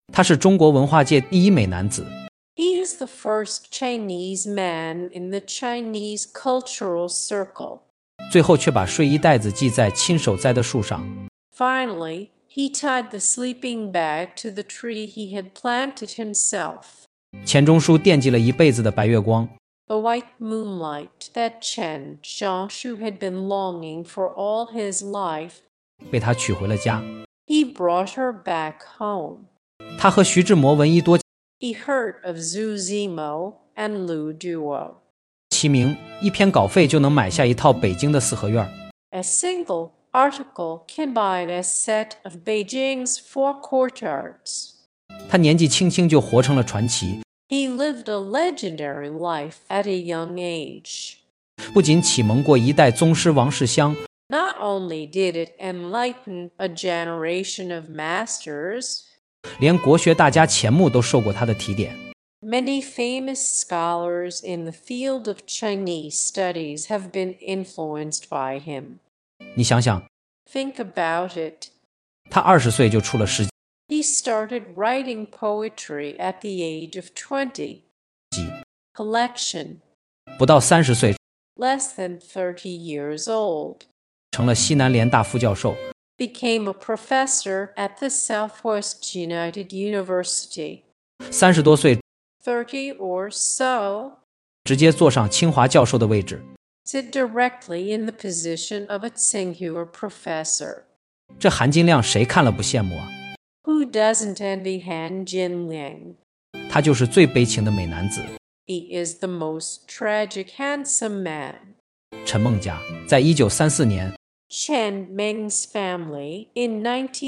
他是中国文化界第一美男子。 He is the first Chinese man in the Chinese cultural circle. 最后却把睡衣带子系在亲手栽的树上。 Finally, he tied the sleeping bag to the tree he had planted himself. 钱钟书惦记了一辈子的白月光。 The white moonlight that Chen Zhongshu had been longing for all his life. 被他娶回了家。 He brought her back home. 他和徐志摩闻一多 He heard of Zhu Zimo and Lu Duo. 齐名，一篇稿费就能买下一套北京的四合院。 A single article can buy a set of Beijing's four courtyards. 他年纪轻轻就活成了传奇， He lived a legendary life at a young age. 不仅启蒙过一代宗师王世襄， Not only did it enlighten a generation of masters, 连国学大家钱穆都受过他的提点。 many famous scholars in the field of Chinese studies have been influenced by him. 你想想， Think about it. 他20岁就出了诗 He started writing poetry at the age of 20. 集， Collection. 不到30岁 Less than 30 years old. 成了西南联大副教授。 Became a professor at the Southwest United University. 30多岁 30 or so. 直接坐上清华教授的位置， Sit directly in the position of a Tsinghua professor. 这含金量谁看了不羡慕啊？ Who doesn't envy Han Jinliang? 他就是最悲情的美男子。 He is the most tragic handsome man. 陈梦家在1934年 Chen Meng's family in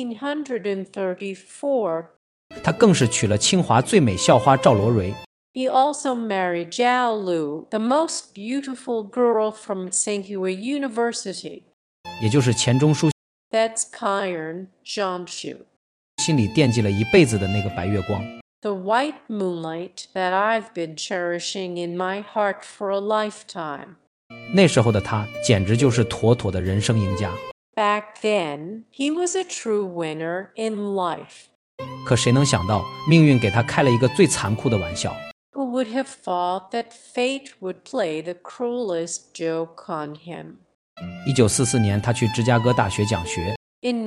1934. 他更是娶了清华最美校花赵罗蕤。 He also married Zhao Lu, the most beautiful girl from Tsinghua University. 也就是钱钟书 That's Kiran Zhongshu. 心里惦记了一辈子的那个白月光。 The white moonlight that I've been cherishing in my heart for a lifetime. 那时候的他简直就是妥妥的人生赢家。 Back then, he was a true winner in life. 可谁能想到，命运给他开了一个最残酷的玩笑。 Who would have thought that fate would play the cruelest joke on him? 1944年，他去芝加哥大学讲学， In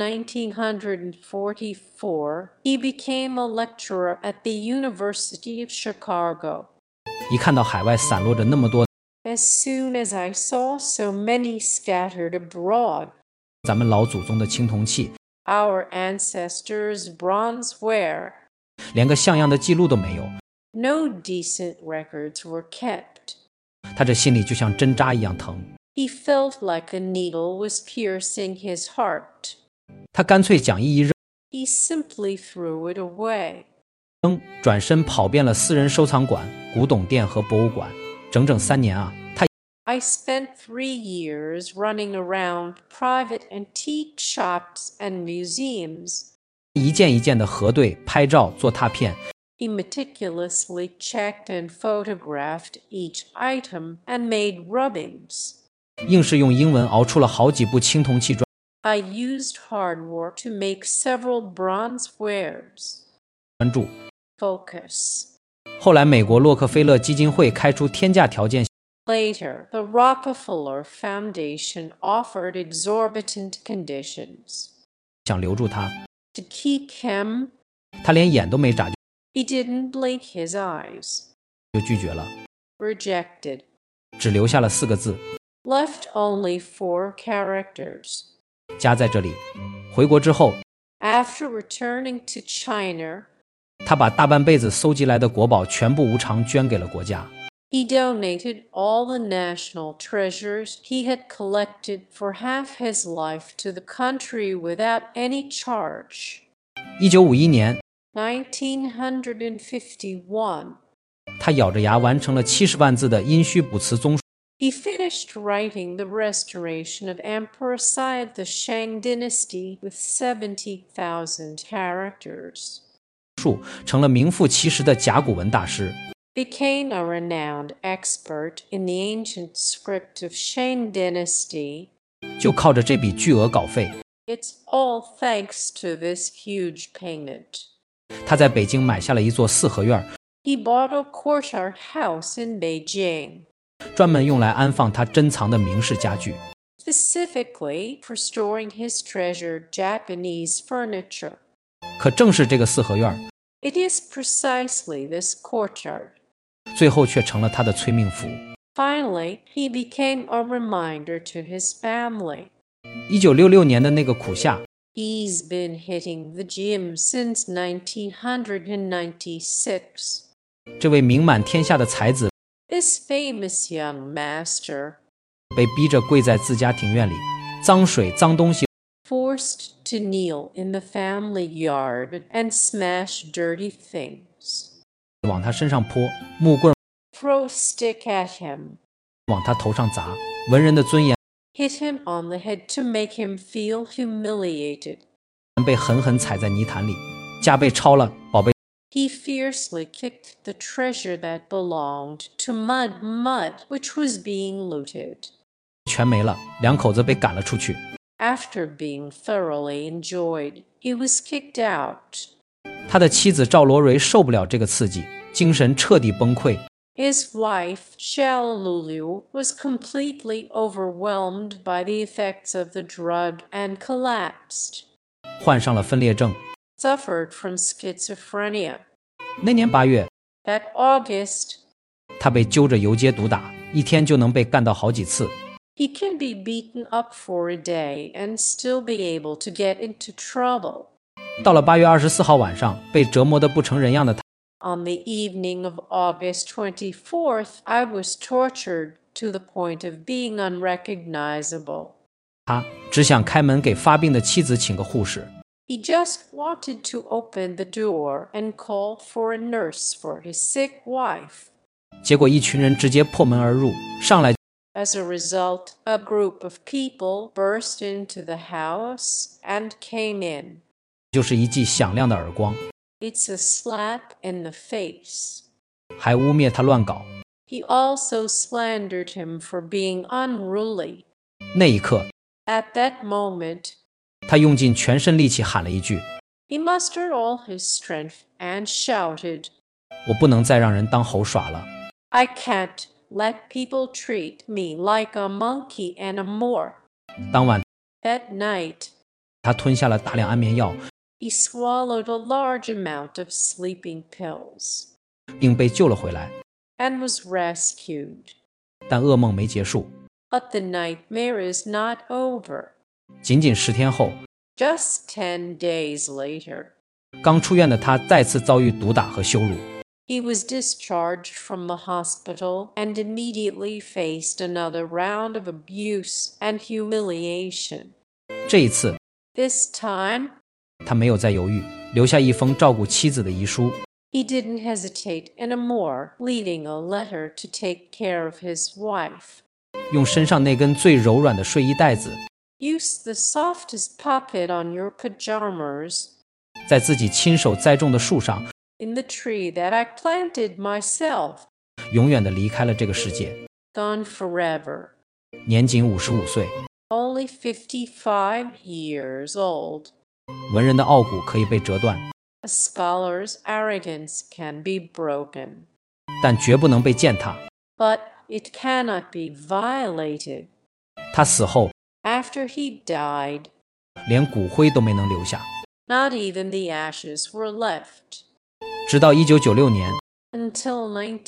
1944, he became a lecturer at the University of Chicago. 一看到海外散落着那么多 As soon as I saw so many scattered abroad, 咱们老祖宗的青铜器， our ancestors' bronzeware, 连个像样的记录都没有， no decent records were kept. 他这心里就像针扎一样疼。 He felt like a needle was piercing his heart. 他干脆讲义一扔， He simply threw it away. 转身跑遍了私人收藏馆、古董店和博物馆，整整3年啊，他 I spent 3 years running around private antique shops and museums. 一件一件的核对、拍照、做拓片， He meticulously checked and photographed each item and made rubbings. 硬是用英文熬出了好几部青铜器专 I used hard work to make several bronze wares. 著。 Focus. 后来，美国洛克菲勒基金会开出天价条件， Later, the Rockefeller Foundation offered exorbitant conditions. 想留住他， To keep him, 他连眼都没眨 he didn't blink his eyes. 就拒绝了， Rejected. 只留下了4个字， Left only 4 characters. 家在这里。回国之后， After returning to China, 他把大半辈子搜集来的国宝全部无偿捐给了国家。 he donated all the national treasures he had collected for half his life to the country without any charge. 1951年， 1951, 他咬着牙完成了70万字的殷墟卜辞综 he finished writing the restoration of Emperor Sai of the Shang dynasty with 70,000 characters. 述，成了名副其实的甲骨文大师。 Became a renowned expert in the ancient script of Shang dynasty. 就靠着这笔巨额稿费， It's all thanks to this huge payment. 他在北京买下了一座四合院， He bought a courtyard house in Beijing, 专门用来安放他珍藏的名式家具。 specifically for storing his treasured Japanese furniture. 可正是这个四合院， It is precisely this courtyard. 最后却成了他的催命符。 Finally, he became a reminder to his family. 1966年的那个苦夏， He's been hitting the gym since 1996. 这位名满天下的才子 This famous young master, 被逼着跪在自家庭院里，脏水脏东西 forced to kneel in the family yard and smash dirty things, 往他身上泼，木棍 throw a stick at him, 往他头上砸，文人的尊严 hit him on the head to make him feel humiliated. 被狠狠踩在泥潭里，家被抄了，宝贝 He fiercely kicked the treasure that belonged to Mud, which was being looted. 全没了，两口子被赶了出去。 After being thoroughly enjoyed, he was kicked out. 他的妻子赵罗蕤受不了这个刺激，精神彻底崩溃， His wife, Xiaolulu, was completely overwhelmed by the effects of the drug and collapsed, 患上了分裂症。 suffered from schizophrenia. 那年8月， That August, 他被揪着游街毒打，一天就能被干到好几次。 he can be beaten up for a day and still be able to get into trouble. 到了8月24号晚上，被折磨得不成人样的他， On the evening of August 24th, I was tortured to the point of being unrecognizable. 只想开门给发病的妻子请个护士。 He just wanted to open the door and call for a nurse for his sick wife. 结果一群人直接破门而入，上来 As a result, a group of people burst into the house and came in. 就是一记响亮的耳光， It's a slap in the face. 还污蔑他乱搞。 He also slandered him for being unruly. 那一刻， At that moment, 他用尽全身力气喊了一句 he mustered all his strength and shouted, 我不能再让人当猴耍了。 I can't let people treat me like a monkey anymore. 当晚， That night, 他吞下了大量安眠药， he swallowed a large amount of sleeping pills 并被救了回来。 and was rescued. 但噩梦没结束， But the nightmare is not over. 仅仅10天后， Just 10 days later, 刚出院的他再次遭遇毒打和羞辱。 he was discharged from the hospital and immediately faced another round of abuse and humiliation. 这一次， This time, 他没有再犹豫，留下一封照顾妻子的遗书。 he didn't hesitate anymore, leaving a letter to take care of his wife. 用身上那根最柔软的睡衣带子， Use the softest puppet on your pajamas 在自己亲手栽种的树上， in the tree that I planted myself. 永远地离开了这个世界， Gone forever. 年仅55岁。 Only 55 years old. 文人的傲骨可以被折断， A scholar's arrogance can be broken, 但绝不能被践踏。 but it cannot be violated. 他死后， After he died, 连骨灰都没能留下。 not even the ashes were left. 直到1996年， Until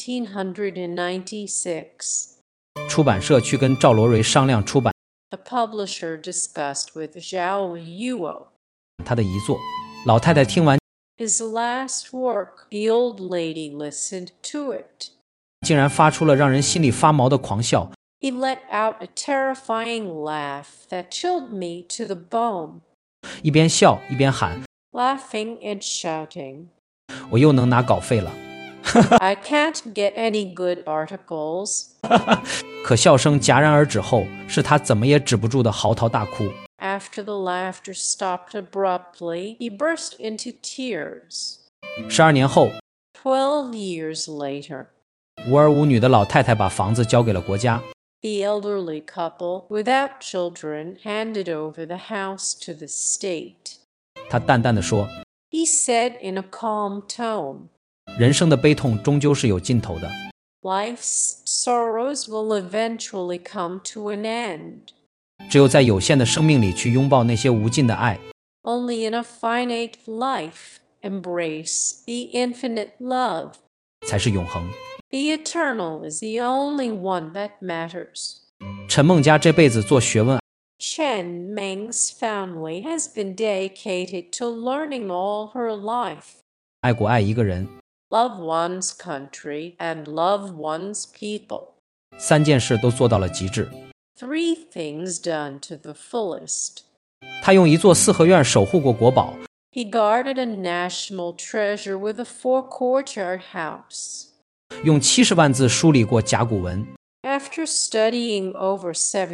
1996, 出版社去跟赵罗蕤商量出版 the publisher discussed with Zhao Yuo 他的遗作。老太太听完， his last work. The old lady listened to it. 竟然发出了让人心里发毛的狂笑。 He let out a terrifying laugh that chilled me to the bone, 一边笑一边喊 laughing and shouting, 我又能拿稿费了。 I can't get any good articles. 可笑声戛然而止后，是他怎么也止不住的嚎啕大哭。 After the laughter stopped abruptly, he burst into tears. 12年后， 12 years later, 无儿无女的老太太把房子交给了国家。 the elderly couple without children handed over the house to the state. 她淡淡地说， He said in a calm tone, 人生的悲痛终究是有尽头的， Life's sorrows will eventually come to an end. 只有在有限的生命里去拥抱那些无尽的爱， Only in a finite life embrace the infinite love. 才是永恒。 The eternal is the only one that matters. 陈梦家这辈子做学问， Chen Meng's family has been dedicated to learning all her life. 爱国爱一个人， Love one's country and love one's people. 3件事都做到了极致。 Three things done to the fullest. 他用一座4合院守护过国宝， He guarded a national treasure with a 4-courtyard house. 用70万字梳理过甲骨文， After studying over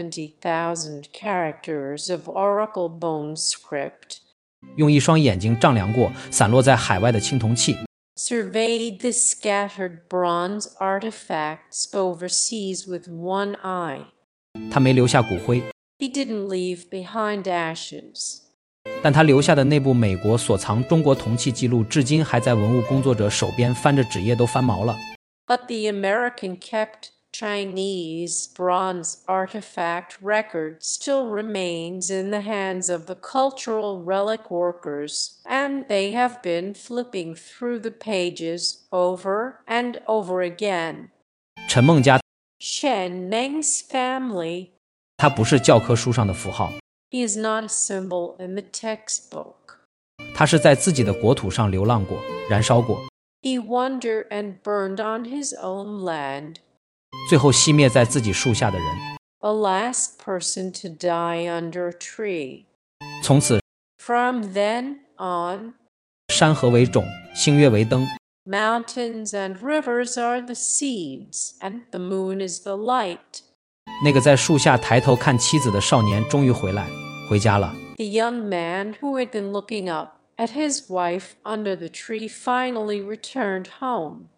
70,000 characters of Oracle bone script, 用一双眼睛丈量过散落在海外的青铜器， surveyed the scattered bronze artifacts overseas with one eye. 他没留下骨灰， He didn't leave behind ashes. 但他留下的那部美国所藏中国铜器记录，至今还在文物工作者手边翻着纸页都翻毛了。 But the American-kept Chinese bronze artifact record still remains in the hands of the cultural relic workers, and they have been flipping through the pages over and over again. 陈梦家 Shen Meng's family, 他不是教科书上的符号， he is not a symbol in the textbook. 他是在自己的国土上流浪过，燃烧过， He wandered and burned on his own land, 最后熄灭在自己树下的人。 a last person to die under a tree. 从此， From then on, 山河为种，星月为灯， mountains and rivers are the seeds, and the moon is the light. 那个在树下抬头看妻子的少年终于回家了。 The young man who had been looking up at his wife under the tree finally returned home.